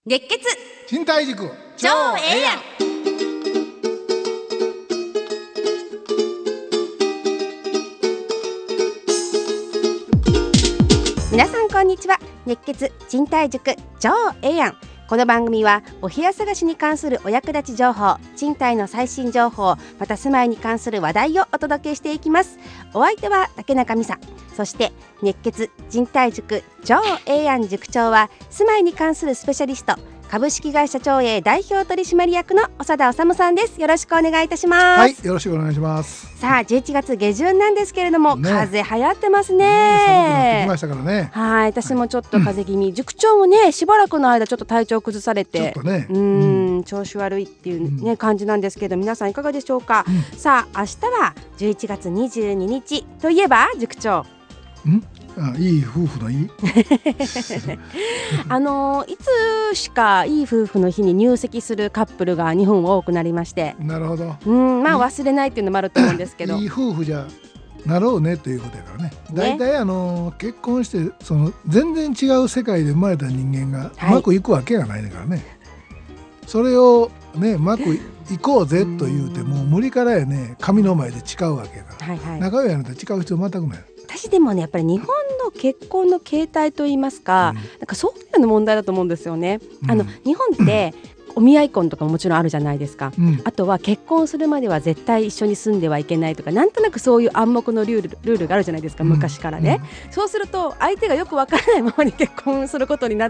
熱血賃貸塾超ええやん。皆さんこんにちは。熱血賃貸塾超ええやん。この番組はお部屋探しに関するお役立ち情報、賃貸の最新情報、また住まいに関する話題をお届けしていきます。お相手は竹中美沙、そして熱血賃貸塾超ええやん塾長は住まいに関するスペシャリスト、株式会社長栄代表取締役の長田治さんです。よろしくお願いいたします。 はい、よろしくお願いします。 さあ11月下旬なんですけれども、 ね、 風邪流行ってます寒くなってね。 きましたからね。 はい、私もちょっと風邪気味、塾長もねしばらくの間ちょっと体調崩されてちょっとね、 調子悪いっていうね、感じなんですけど、皆さんいかがでしょうか。さあ明日は11月22日といえば塾長いい夫婦の日いつしかいい夫婦の日に入籍するカップルが日本多くなりまして、 なるほど。 まあ忘れないっていうのもあると思うんですけどいい夫婦じゃなろうねということやからね。だいたい結婚してその全然違う世界で生まれた人間がうまくいくわけがないねからね、それをねうまくいこうぜと言うてもう無理からやね、神の前で誓うわけやから、仲良いやなと誓う必要全くない。 私でもねやっぱり日本の結婚の形態といいますか、なんかそういうの問題だと思うんですよね。日本ってお見合い婚とかももちろんあるじゃないですか、あとは結婚するまでは絶対一緒に住んではいけないとか、なんとなくそういう暗黙のルールがあるじゃないですか、昔からね、そうすると相手がよくわからないままに結婚することになって、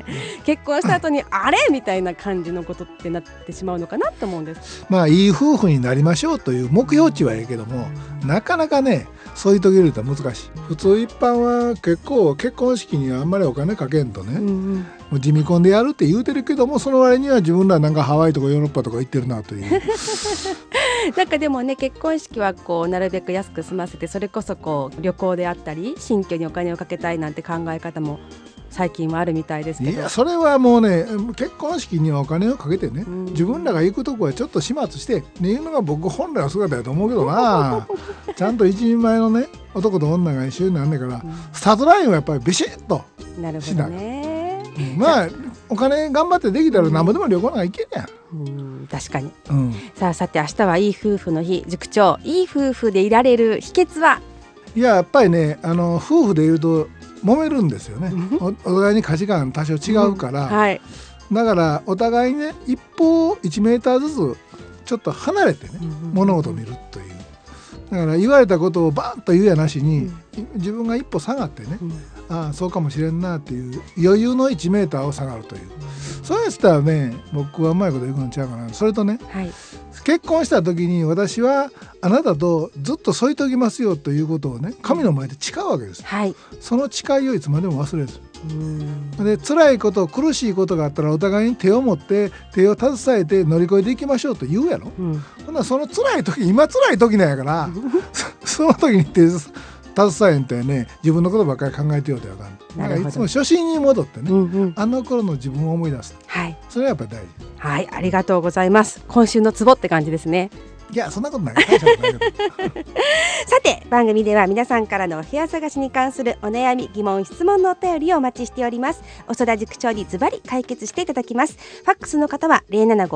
結婚した後にあれみたいな感じのことってなってしまうのかなと思うんです。 まあいい夫婦になりましょうという目標値はええけども、なかなかねそういう時よりは難しい。普通一般は結婚式にあんまりお金かけんとね、もう地味婚でやるって言うてるけども、その割には自分らなんかハワイとかヨーロッパとか行ってるなというなんかでもね、結婚式はこうなるべく安く済ませて、それこそこう旅行であったり新居にお金をかけたいなんて考え方も最近はあるみたいですけど、 いやそれはもうね、結婚式にはお金をかけてね、自分らが行くとこはちょっと始末してねいうのが僕本来の姿だと思うけどなちゃんと一人前のね男と女が一緒になるんだから、スタートラインはやっぱりビシッとしない。まあお金頑張ってできたら何ぼでも旅行なんか行けんやん。 確かに、さて明日はいい夫婦の日、塾長いい夫婦でいられる秘訣は。 やっぱりね夫婦でいうと揉めるんですよねお互いに価値観多少違うから、だからお互いね一歩1メーターずつちょっと離れてね、物事を見るという。だから言われたことをバーンと言うやなしに、自分が一歩下がってね、ああそうかもしれんなっていう余裕の1メーターを下がるという、そういう人はね僕はうまいこと言うのちゃうかな。それとね、結婚した時に私はあなたとずっと添い遂げますよということをね神の前で誓うわけです、その誓いをいつまでも忘れずで、辛いこと苦しいことがあったらお互いに手を持って手を携えて乗り越えていきましょうと言うやろ、ほんならその辛い時、今辛い時なんやからその時に手携えんとやね、自分のことばっかり考えてようとやかん。だからいつも初心に戻ってね、あの頃の自分を思い出す、それはやっぱり大事。 ありがとうございます。今週のツボって感じですね。 いやそんなことない大したことないけどさて番組では皆さんからのお部屋探しに関するお悩み疑問質問のお便りをお待ちしております。長田塾長にズバリ解決していただきます。ファックスの方は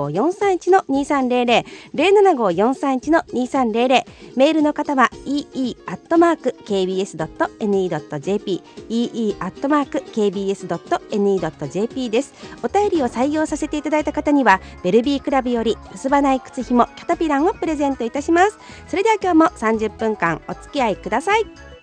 075-431-2300 075-431-2300、メールの方は ee@kbs.ne.jp ee@kbs.ne.jp です。お便りを採用させていただいた方にはベルビークラブより結ばない靴ひもキャタピランをプレゼントいたします。それでは今日も30分間お付き合いください。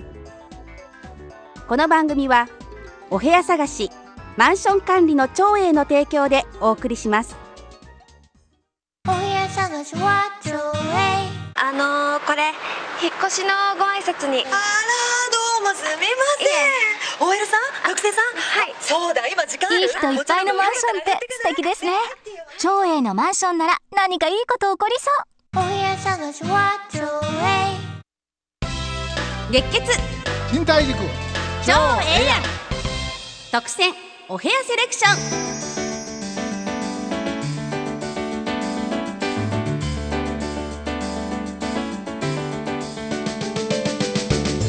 この番組はお部屋探しマンション管理の長栄の提供でお送りします。 お部屋探しは長栄。 これ引っ越しのご挨拶に。 どうもすみません。OL さん、学生さん。そうだ、今時間ある。 いい人いっぱいのマンションって素敵ですね。長栄のマンションなら何かいいこと起こりそう。お部屋探しは長栄。 熱血賃貸塾超ええやん特選お部屋セレクション。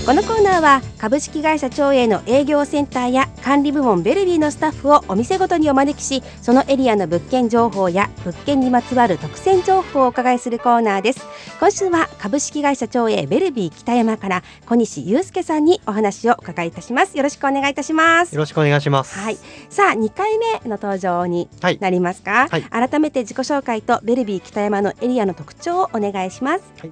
このコーナーは株式会社長英の営業センターや管理部門ベルビーのスタッフをお店ごとにお招きし、そのエリアの物件情報や物件にまつわる特選情報をお伺いするコーナーです。今週は株式会社長英ベルビー北山から小西祐介さんにお話をお伺いいたします。よろしくお願いいたします。 よろしくお願いします。 はい、さあ2回目の登場になりますか、はい、改めて自己紹介とベルビー北山のエリアの特徴をお願いします。 はい、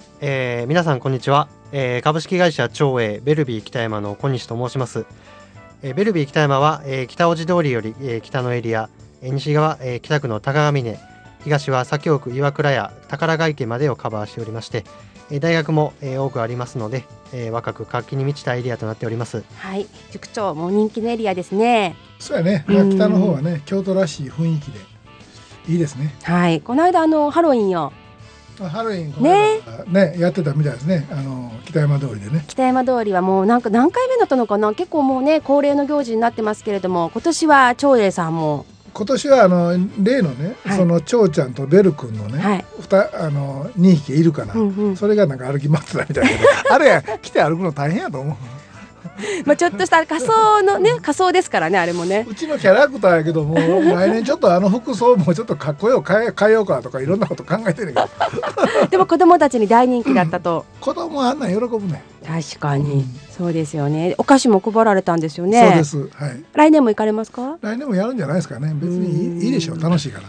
皆さんこんにちは。株式会社長英ベルビー北山の小西と申します。ベルビー北山は、北大路通りより、北のエリア、西側、北区の高ヶ峰、東は左京区岩倉や宝ヶ池までをカバーしておりまして、大学も、多くありますので、若く活気に満ちたエリアとなっております。 はい、塾長も人気のエリアですね。 そうやね、北の方はね京都らしい雰囲気でいいですね。 はい、この間ハロウィンをハロウィンねやってたみたいですね。北山通りでね。 北山通りはもうなんか何回目だったのかな、結構もうね恒例の行事になってますけれども、今年は長英さんも今年は例のね、はい、その長ちゃんとベル君のね、はい、2匹いるから、それがなんか歩き回ってたみたいなあれ来て歩くの大変やと思うまあちょっとした仮装のね仮装ですからね、あれもねうちのキャラクターやけども来年ちょっと服装もちょっとかっこよく変えようかとかいろんなこと考えてるけどでも子供たちに大人気だったと、 子供はあんなん喜ぶね。 確かに、そうですよね。お菓子も配られたんですよね。 そうです、はい、 来年も行かれますか？ 来年もやるんじゃないですかね。別にいいでしょう、楽しいから。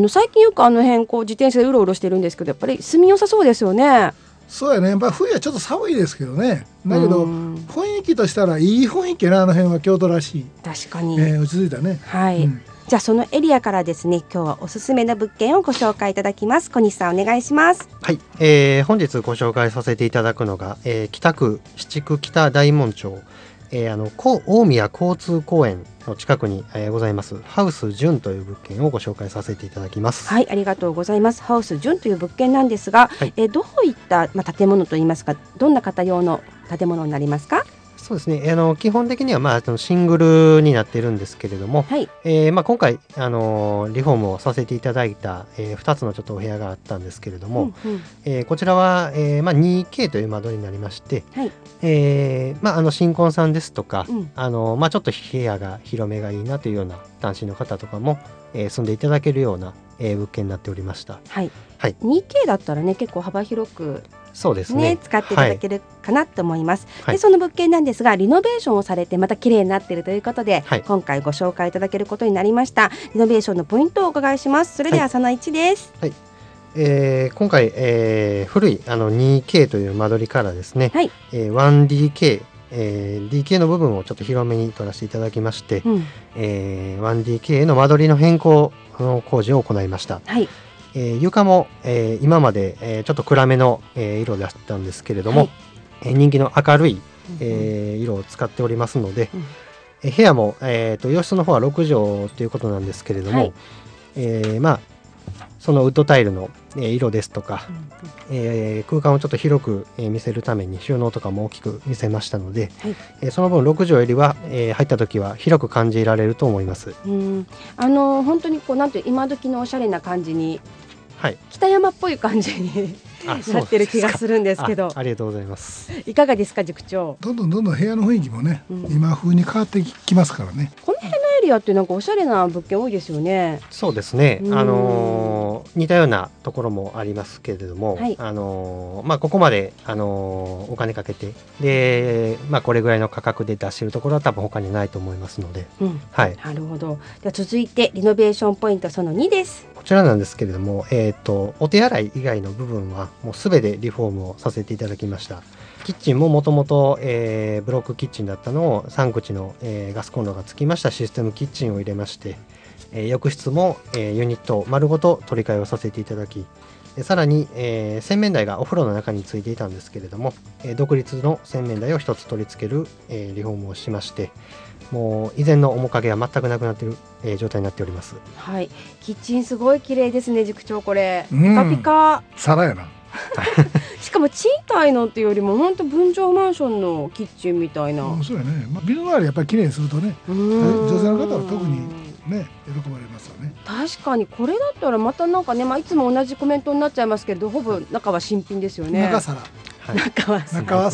最近よく辺こう自転車でうろうろしてるんですけど、やっぱり住みよさそうですよね。 そうやね、冬はちょっと寒いですけどね。だけど雰囲気としたらいい雰囲気な、辺は京都らしい。 確かに、 落ち着いたね。 はい、じゃあそのエリアからですね、今日はおすすめの物件をご紹介いただきます。小西さんお願いします。 はい、本日ご紹介させていただくのが、北区七区北大門町、大宮交通公園の近くに、ございますハウス純という物件をご紹介させていただきます。 はい、ありがとうございます。ハウス純という物件なんですが、はい、どういった、建物といいますか、どんな方用の建物になりますか？ そうですね、基本的には、シングルになっているんですけれども、はい、今回、リフォームをさせていただいた、2つのちょっとお部屋があったんですけれども、こちらは、2K という間取りになりまして、はい、新婚さんですとか、ちょっと部屋が広めがいいなというような単身の方とかも、住んでいただけるような、物件になっておりました。 はいはい、2K だったらね結構幅広くそうですね、 使っていただけるかなと思います。はい、でその物件なんですが、リノベーションをされてまた綺麗になっているということで、はい、今回ご紹介いただけることになりました。リノベーションのポイントをお伺いします。それではその1です。 はいはい、今回、古い2K という間取りからですね、はい1DK DK の部分をちょっと広めに取らせていただきまして、1DK の間取りの変更の工事を行いました。はい、床も、今まで、ちょっと暗めの、色だったんですけれども、人気の明るい、色を使っておりますので、部屋も、洋室の方は6畳ということなんですけれども、そのウッドタイルの、色ですとか、空間をちょっと広く、見せるために収納とかも大きく見せましたので、その分6畳よりは、入った時は広く感じられると思います。 本当にこうなんて今時のおしゃれな感じに、はい、北山っぽい感じになってる気がするんですけど、 ありがとうございます。 いかがですか塾長？ どんどん部屋の雰囲気もね、今風に変わってきますからね。 この辺のエリアってなんかおしゃれな物件多いですよね。 そうですね、似たようなところもありますけれども、はい、ここまで、お金かけてで、これぐらいの価格で出しているところは多分他にないと思いますので、はい、 なるほど。では続いてリノベーションポイントその2です。 こちらなんですけれども、お手洗い以外の部分はもうすべてリフォームをさせていただきました。キッチンももともとブロックキッチンだったのを3口の、ガスコンロがつきましたシステムキッチンを入れまして、浴室も、ユニット丸ごと取り替えをさせていただき、さらに、洗面台がお風呂の中についていたんですけれども、独立の洗面台を一つ取り付ける、リフォームをしまして、もう以前の面影は全くなくなっている、状態になっております。 はい、キッチンすごい綺麗ですね塾長。これピカピカ皿やなしかも賃貸のっていうよりも本当分譲マンションのキッチンみたいな。 そうやね、ビルの周りやっぱり綺麗にするとね、女性の方は特にね喜ばれますよね。 確かにこれだったらまたなんかね、いつも同じコメントになっちゃいますけれど、ほぼ中は新品ですよね。 中皿、 中は皿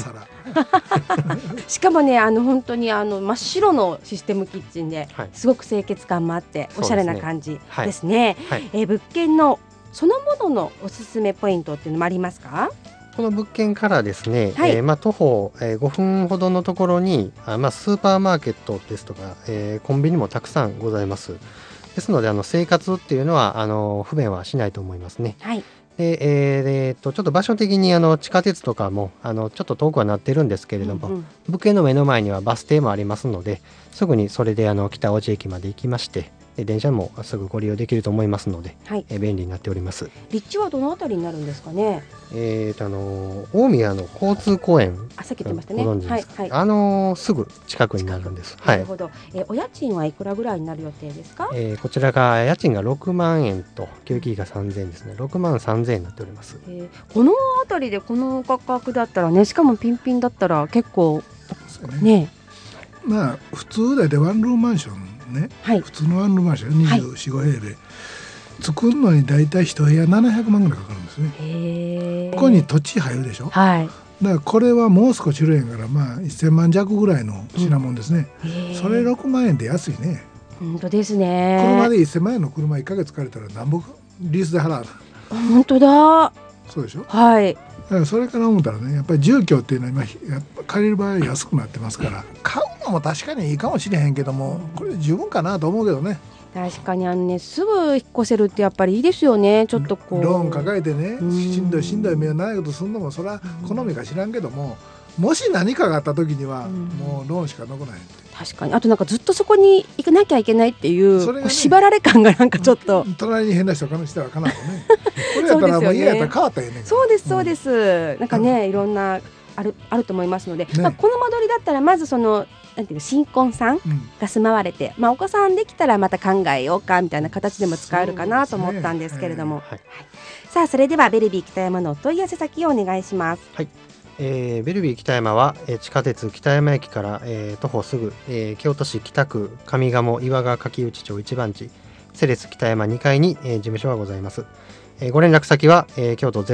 しかもね本当に真っ白のシステムキッチンで、すごく清潔感もあっておしゃれな感じですね。物件のそのもののおすすめポイントっていうのもありますか？ この物件からですね、徒歩、5分ほどのところにスーパーマーケットですとか、コンビニもたくさんございます。ですので生活っていうのは不便はしないと思いますね。でちょっと場所的に地下鉄とかもちょっと遠くはなってるんですけれども、物件の目の前にはバス停もありますので、すぐにそれで北大路駅まで行きまして、電車もすぐご利用できると思いますので、便利になっております。 立地はどのあたりになるんですかね？ 大宮の交通公園、 さっき言ってましたね。 ご存知ですか？すぐ近くになるんです。 なるほど。お家賃はいくらぐらいになる予定ですか？ こちらが家賃が6万円と給気費が3000円ですね。6万3000円になっております。 このあたりでこの価格だったらね、しかもピンピンだったら結構ね。 普通だってワンルームマンションね、普通のワンルームマンション24、5平米作るのにだいたい1部屋700万ぐらいかかるんですね。ここに土地入るでしょ。だからこれはもう少し広いんから1000万弱ぐらいの品物ですね。それ6万円で安いね。 本当ですね。 車で1000万円の車1ヶ月借りたら何ぼリースで払う。 本当だ。 そうでしょ。 だからそれから思ったらね、やっぱり住居っていうのは今やっぱ借りる場合は安くなってますから、買うのも確かにいいかもしれへんけども、これで十分かなと思うけどね。 確かにすぐ引っ越せるってやっぱりいいですよね。ちょっとこうローン抱えてね、しんどい目はないことするのもそれは好みか知らんけども、もし何かがあった時にはもうローンしか残らない。 確かに。あとずっとそこに行かなきゃいけないっていう、縛られ感がちょっと隣に変な人がしてはかなとね。これやったらもう家やったら変わったらええねん。 そうですそうです。いろんなあると思いますので、この間取りだったらまずなんていう新婚さんが住まわれて、お子さんできたらまた考えようかみたいな形でも使えるかなと思ったんですけれども、さあそれではベルビー北山のお問い合わせ先をお願いします。 ベルビー北山は、地下鉄北山駅から、徒歩すぐ、京都市北区上賀茂岩川柿内町一番地セレス北山2階に、事務所がございます。ご連絡先は、京都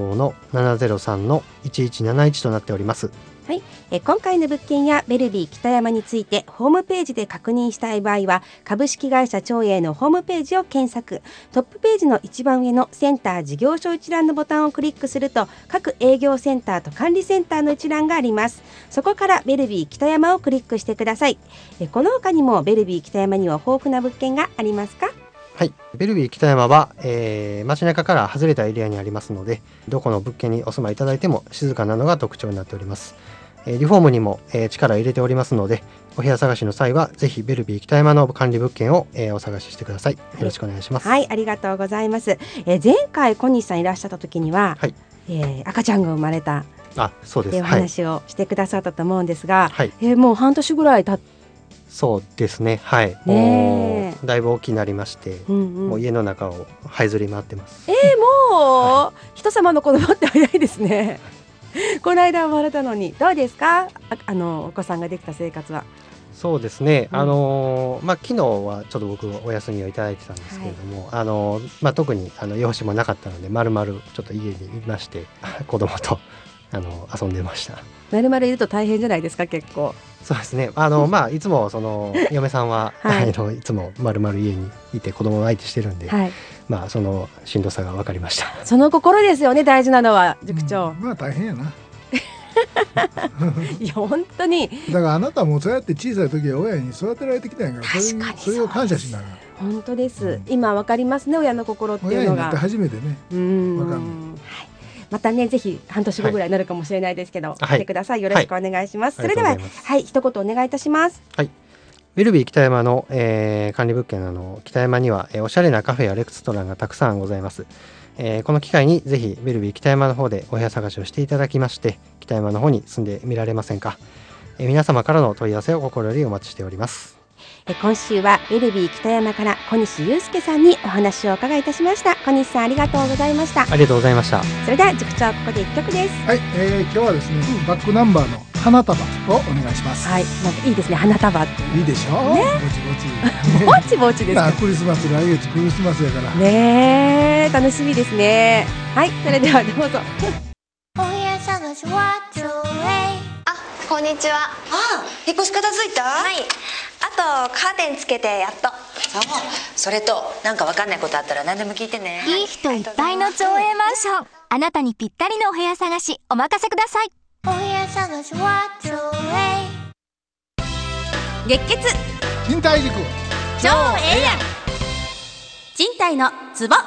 075-703-1171 となっております。 今回の物件やベルビー北山についてホームページで確認したい場合は、株式会社長英のホームページを検索、トップページの一番上のセンター事業所一覧のボタンをクリックすると、各営業センターと管理センターの一覧があります。そこからベルビー北山をクリックしてください。この他にもベルビー北山には豊富な物件がありますか？ ベルビー北山は、街中から外れたエリアにありますので、どこの物件にお住まいいただいても静かなのが特徴になっております。リフォームにも、力を入れておりますので、お部屋探しの際はぜひベルビー北山の管理物件を、お探ししてください。よろしくお願いします。 ありがとうございます。前回小西さんいらっしゃった時には、赤ちゃんが生まれたそうです、 お話をしてくださったと思うんですが、もう半年ぐらい経ってそうですね。だいぶ大きくなりまして、もう家の中を這いずり回ってます。 もう、人様の子供って早いですね。この間生まれたのにどうですか？お子さんができた生活は。 そうですね。昨日はちょっと僕お休みをいただいてたんですけれども、特に用事もなかったので丸々ちょっと家にいまして子供と遊んでました。 丸々いると大変じゃないですか？結構。 そうですね。いつも嫁さんは、いつも丸々家にいて子供の相手してるんで、そのしんどさが分かりました。 その心ですよね、大事なのは塾長。 大変やな。 いや本当に。 だからあなたもそうやって小さい時は親に育てられてきたんやから、それを感謝しながら。 本当です。今分かりますね、親の心っていうのが。 親になって初めてね。分かる。 またね、ぜひ半年後ぐらいになるかもしれないですけど、来てください。よろしくお願いします。それでは一言お願いいたします。 ベルビー北山の、管理物件北山には、おしゃれなカフェやレストランがたくさんございます。この機会にぜひベルビー北山の方でお部屋探しをしていただきまして、北山の方に住んでみられませんか？皆様からの問い合わせを心よりお待ちしております。 今週はベルビー北山から小西祐介さんにお話をお伺いいたしました。小西さん、ありがとうございました。 ありがとうございました。 それでは塾長、ここで1曲です。 今日はですね、バックナンバーの花束をお願いします。 なんかいいですね、花束っていいでしょう、ね、 ぼちぼちですか。 クリスマス、来月クリスマスやからね、楽しみですね。それではどうぞ。 お部屋探しはこんにちは。ああ、引っ越し片付いた？ はい。あとカーテンつけてやっと。 それとなんかわかんないことあったら何でも聞いてね。 いい人いっぱいの町営マンション。あなたにぴったりのお部屋探しお任せください。 お部屋探しは町営。 月血賃貸塾超ええやん。賃貸のツボ。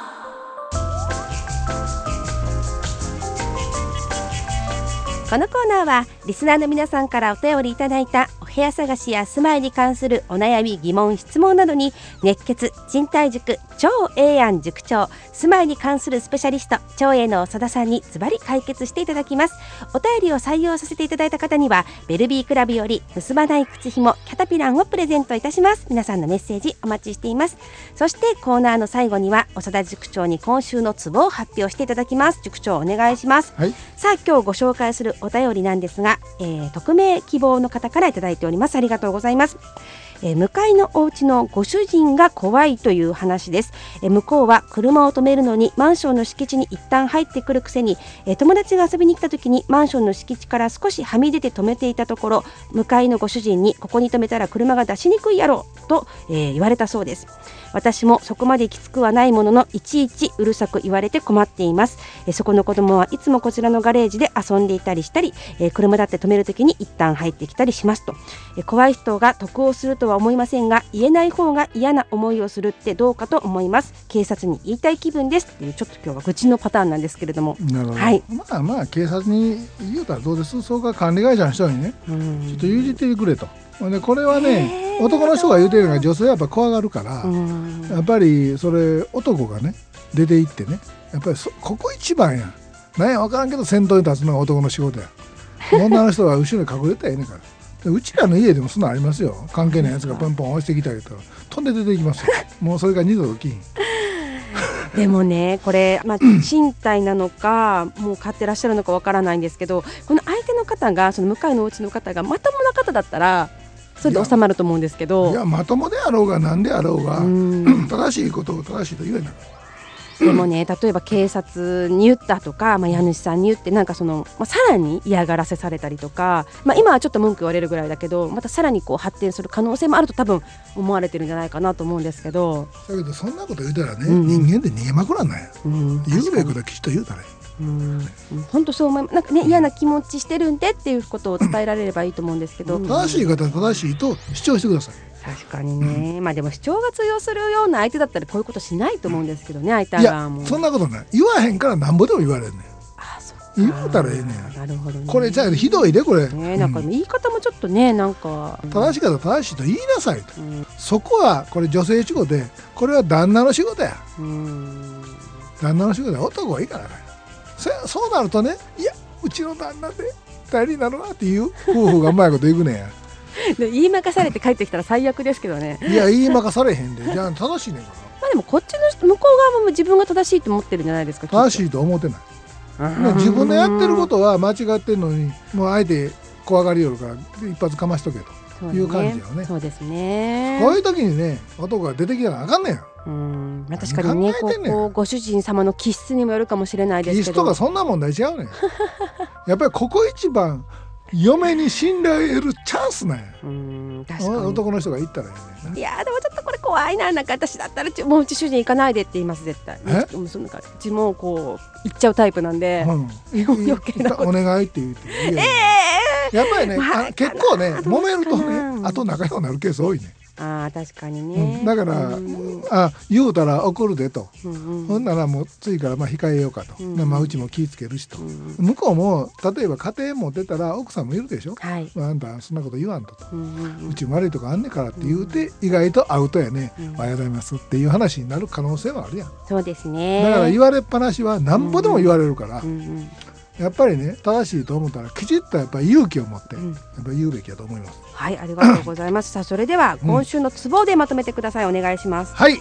このコーナーはリスナーの皆さんからお便りいただいたお部屋探しや住まいに関するお悩み疑問質問などに熱血賃貸塾超ええやん塾長住まいに関するスペシャリスト超えの長田さんにズバリ解決していただきます。お便りを採用させていただいた方にはベルビークラブより結ばない靴ひもキャタピランをプレゼントいたします。皆さんのメッセージお待ちしています。そしてコーナーの最後には長田塾長に今週のツボを発表していただきます。塾長お願いします。 はい、 さあ今日ご紹介するお便りなんですが、匿名希望の方からいただいております。ありがとうございます。向かいのお家のご主人が怖いという話です。向こうは車を止めるのにマンションの敷地に一旦入ってくるくせに、友達が遊びに来た時にマンションの敷地から少しはみ出て止めていたところ、向かいのご主人にここに止めたら車が出しにくいやろと、言われたそうです。私もそこまできつくはないもののいちいちうるさく言われて困っています。そこの子供はいつもこちらのガレージで遊んでいたりしたり、車だって止めるときに一旦入ってきたりしますと。怖い人が得をするとは思いませんが、言えない方が嫌な思いをするってどうかと思います。警察に言いたい気分ですっていう、ちょっと今日は愚痴のパターンなんですけれども。 なるほど、 はい、 まあ警察に言うたらどうです。そうか管理会社の人にね、ちょっと譲ってくれと。でこれはね、男の人が言うてるのが女性はやっぱ怖がるから、やっぱりそれ男がね出て行ってね、やっぱりここ一番やなんや分からんけど先頭に立つのが男の仕事や。女の人は後ろに隠れたらええねんから。うちらの家でもそんなありますよ。関係ないやつがポンポン押してきたりと飛んで出ていきますよ。もうそれが二度と起きん。 でもねこれ、賃貸なのかもう買ってらっしゃるのかわからないんですけど、この相手の方がその向かいのお家の方がまともな方だったらそれで収まると思うんですけど、 いやまともであろうが何であろうが正しいことを正しいと言えない。 でもね、例えば警察に言ったとか、家主さんに言ってなんかその、さらに嫌がらせされたりとか、今はちょっと文句言われるぐらいだけどまたさらにこう発展する可能性もあると多分思われてるんじゃないかなと思うんですけど、 だけどそんなこと言うたらね、人間で逃げまくらんなんや、言うべきことはきちっと言うたら本当そう思います。なんかね、嫌な気持ちしてるんでっていうことを伝えられればいいと思うんですけど、 正しい方は正しいと主張してください。 確かにね、でも主張が通用するような相手だったらこういうことしないと思うんですけどね、相手側も。 いやそんなことない。言わへんからなんぼでも言われるねん。言うたらええねん。 なるほどね。 これじゃあひどいでこれ、 なんか言い方もちょっとね、なんか正しい方正しいと言いなさいと、そこはこれ女性仕事で、これは旦那の仕事や。旦那の仕事や。男はいいからね。そうなるとね、いやうちの旦那で頼りになるなっていう夫婦がうまいこと言うねんや。 で言いまかされて帰ってきたら最悪ですけどね。 いや言いまかされへんで、じゃあ正しいねんから。 でもこっちの人、向こう側も自分が正しいと思ってるんじゃないですか。 正しいと思ってない。自分のやってることは間違ってるのに、もうあえて怖がりよるから一発かましとけという感じよね。そうですね。こういう時にね、男が出てきたらあかんねん。 確かにね、こうご主人様の気質にもよるかもしれないですけど、 気質とかそんな問題違うねん。やっぱりここ一番嫁に信頼を得るチャンスなんや。確かに男の人が言ったらいいねんな。 いやでもちょっとこれ怖いな。なんか私だったらもううち主人行かないでって言います、絶対。そんなうちもこう行っちゃうタイプなんで、余計なお願いって言って。やっぱりね、結構ね揉めるとね、あと仲良くなるケース多いね。 確かにね。 だから言うたら怒るでと、ほんならもう次から控えようかと、うちも気ぃつけるしと、向こうも例えば家庭持ってたら奥さんもいるでしょ、あんたそんなこと言わんと、うち悪いとこあんねんからって言うて、意外とアウトやね、おはようございますっていう話になる可能性はあるやん。 そうですね。 だから言われっぱなしはなんぼでも言われるから、やっぱりね、正しいと思ったらきちっとやっぱり勇気を持ってやっぱり言うべきだと思います。 はい、ありがとうございます。さあそれでは今週のツボでまとめてください。お願いします。 はい。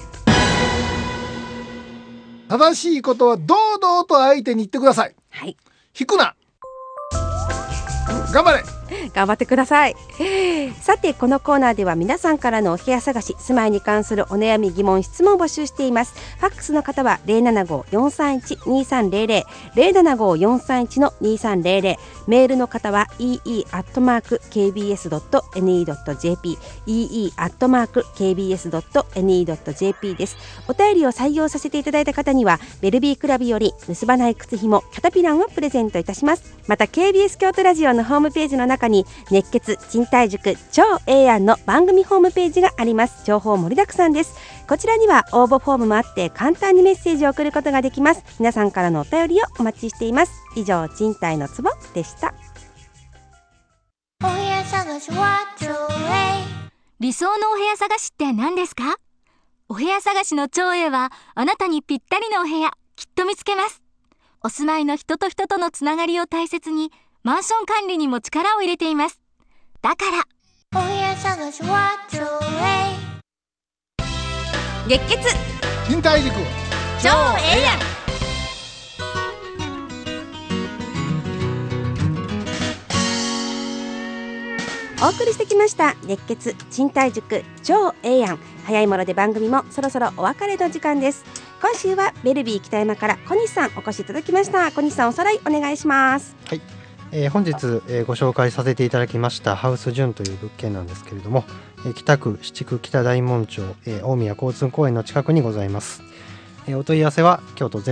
正しいことは堂々と相手に言ってください。引くな。頑張れ。 頑張ってください。さてこのコーナーでは皆さんからのお部屋探し、住まいに関するお悩み疑問質問を募集しています。ファックスの方は 075-431-2300 075-431-2300、メールの方は ee@kbs.ne.jp ee@kbs.ne.jp です。お便りを採用させていただいた方にはベルビークラブより結ばない靴ひもキャタピランをプレゼントいたします。また KBS 京都ラジオのホームページの中に熱血賃貸塾超ええやんの番組ホームページがあります。情報盛りだくさんです。こちらには応募フォームもあって簡単にメッセージを送ることができます。皆さんからのお便りをお待ちしています。以上、賃貸のツボでした。 お部屋探しは超理想のお部屋探しって何ですか？お部屋探しの超英はあなたにぴったりのお部屋きっと見つけます。お住まいの人と人とのつながりを大切にマンション管理にも力を入れています。だからお部屋探しは超月血賃貸塾超ええやん。 お送りしてきました熱血賃貸塾超ええやん。早いもので番組もそろそろお別れの時間です。今週はベルビー北山から小西さんお越しいただきました。小西さんおさらいお願いします。 はい、本日、ご紹介させていただきましたハウスジュンという物件なんですけれども、北区七区北大門町、大宮交通公園の近くにございます。お問い合わせは京都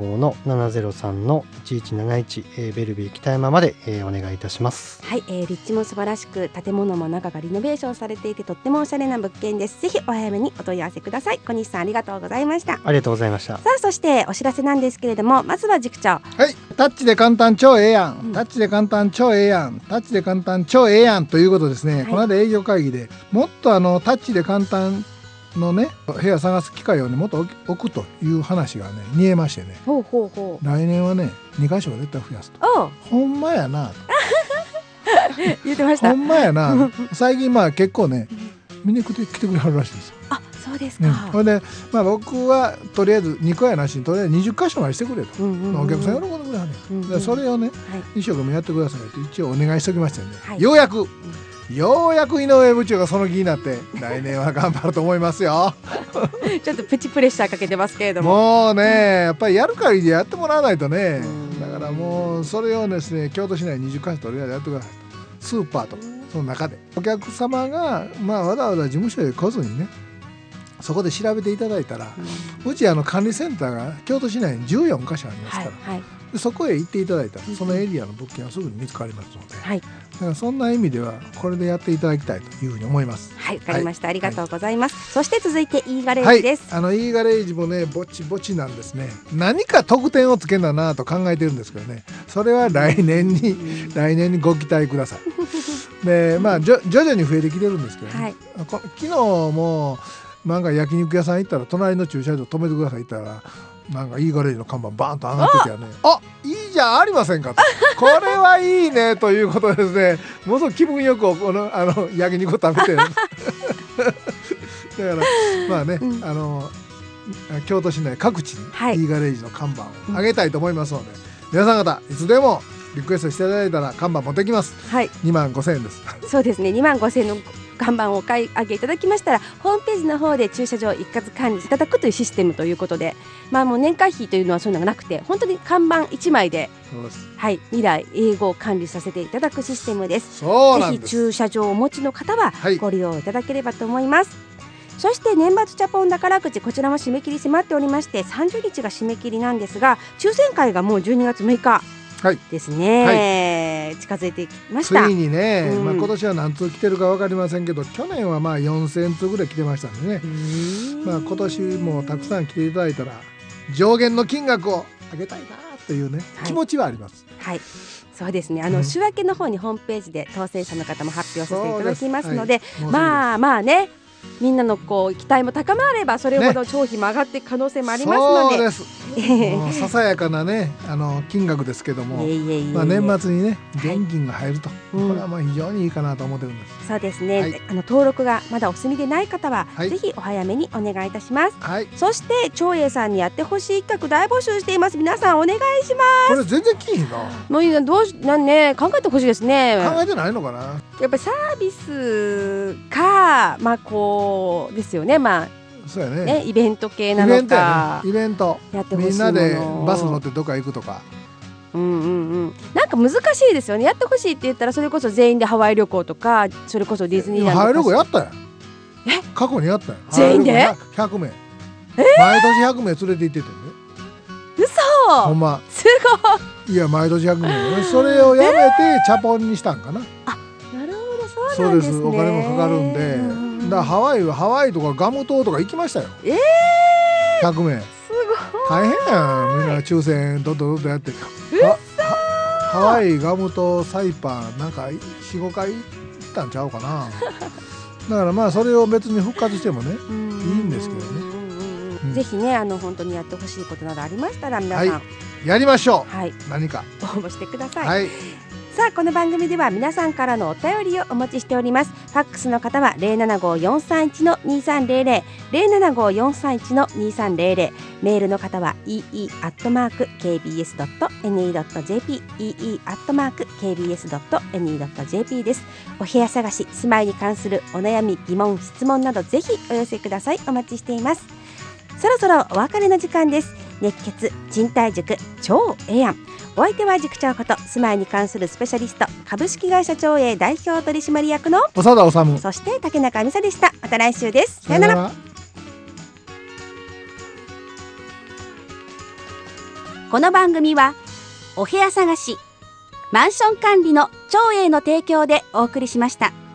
075-703-1171、ベルビー北山まで、お願いいたします。 はい、立地も素晴らしく建物も中がリノベーションされていてとってもおしゃれな物件です。ぜひお早めにお問い合わせください。小西さんありがとうございました。 ありがとうございました。 さあそしてお知らせなんですけれども、まずは塾長。 はい、タッチで簡単超ええやん、タッチで簡単超ええやん、タッチで簡単超ええやんということですね、はい、この間営業会議でもっとタッチで簡単のね部屋探す機会をねもっと置くという話がね見えましてね、 ほうほうほう、 来年はね2箇所絶対増やすと。ほんまやな言ってました。 ほんまやな最近結構ね見に来てくれはるらしいですよ。 あ、そうですか。 それで僕はとりあえず2個やなしにとりあえず20箇所までしてくれと、お客さん喜んでくれはるね、でそれをね、一生懸命やってくださいと一応お願いしておきましたよね、はい、ようやく井上部長がその気になって来年は頑張ると思いますよちょっとプチプレッシャーかけてますけれども、 もうねやっぱりやる限りでやってもらわないとね、だからもうそれをですね京都市内20カ所とりあえずやってくださいと。スーパーとかその中でお客様がわざわざ事務所へ来ずにねそこで調べていただいたら、うち管理センターが京都市内に14カ所ありますから、はいはい、でそこへ行っていただいたらそのエリアの物件はすぐに見つかりますので、はい、だからそんな意味ではこれでやっていただきたいというふうに思います。 はい、わかりました、はい、ありがとうございます、はい、そして続いて E ガレージです。 はい、E ガレージもねぼちぼちなんですね。何か特典をつけるんだなと考えてるんですけどね、それは来年にご期待くださいで徐々に増えてきてるんですけどね、はい、昨日もなんか焼肉屋さん行ったら隣の駐車場止めてくださいって言ったらなんかいいガレージの看板バーンと上がっててね、いいじゃありませんかとこれはいいねということですね。ものすごく気分よく焼肉を食べてだからね、京都市内各地にいいガレージの看板を上げたいと思いますので、皆さん方いつでもリクエストしていただいたら看板持ってきます、はい、25,000円です。 そうですね、25,000円の看板をお買い上げいただきましたらホームページの方で駐車場を一括管理いただくというシステムということで、もう年会費というのはそういうのがなくて本当に看板1枚で、はい、未来英語を管理させていただくシステムです。ぜひ駐車場をお持ちの方はご利用いただければと思います、そして年末ジャポン宝くじ、こちらも締め切り迫っておりまして30日が締め切りなんですが、抽選会がもう12月6日ですね、はい、近づいてきました。 ついにね、今年は何通来てるか分かりませんけど去年は4,000通ぐらい来てましたんでね、今年もたくさん来ていただいたら上限の金額を上げたいなというね、気持ちはあります。 はい、そうですね、週明けの方にホームページで当選者の方も発表させていただきますので、ね、 みんなのこう期待も高まればそれほど長費も上がっていく可能性もありますので、 そうです。ささやかなね金額ですけども、年末にね現金が入ると、これはまあ非常にいいかなと思ってるんです。 そうですね、登録がまだお済みでない方は、ぜひお早めにお願いいたします。そして長英さんにやってほしい企画大募集しています。皆さんお願いします。 これ全然きいな。 もう考えてほしいですね。 考えてないのかな。 やっぱりサービスかこうですよね。 そうやね。 イベント系なのか。 イベントやってほしい。みんなでバス乗ってどっか行くとか。 なんか難しいですよね。やってほしいって言ったらそれこそ全員でハワイ旅行とか、それこそディズニーランド。 ハワイ旅行やったやん。過去にやったやん。 全員で 100名。毎年100名連れて行っててね。 嘘。 ほんま。 すごい。 いや毎年100名。それをやめてチャポンにしたんかな。 なるほど、そうなんですね。 そうです。お金もかかるんで。だからハワイとかガム島とか行きましたよ。100名。 すごい。 大変やん。みんな抽選どんどんやって。ハワイ、ガム島、サイパンなんか 4,5 回行ったんちゃうかな。だからまあそれを別に復活してもねいいんですけどね。 ぜひね本当にやってほしいことなどありましたら皆さん、 やりましょう。何か応募してください。さあこの番組では皆さんからのお便りをお待ちしております。ファックスの方は 075-431-2300 075-431-2300 メールの方は ee@kbs.ne.jp ee@kbs.ne.jp です。お部屋探し、住まいに関するお悩み、疑問、質問などぜひお寄せください。お待ちしています。そろそろお別れの時間です。熱血賃貸塾超ええやん。お相手は塾長こと住まいに関するスペシャリスト株式会社長英代表取締役の長田治、 そして竹中美沙でした。また来週です。さよなら。この番組はお部屋探しマンション管理の長英の提供でお送りしました。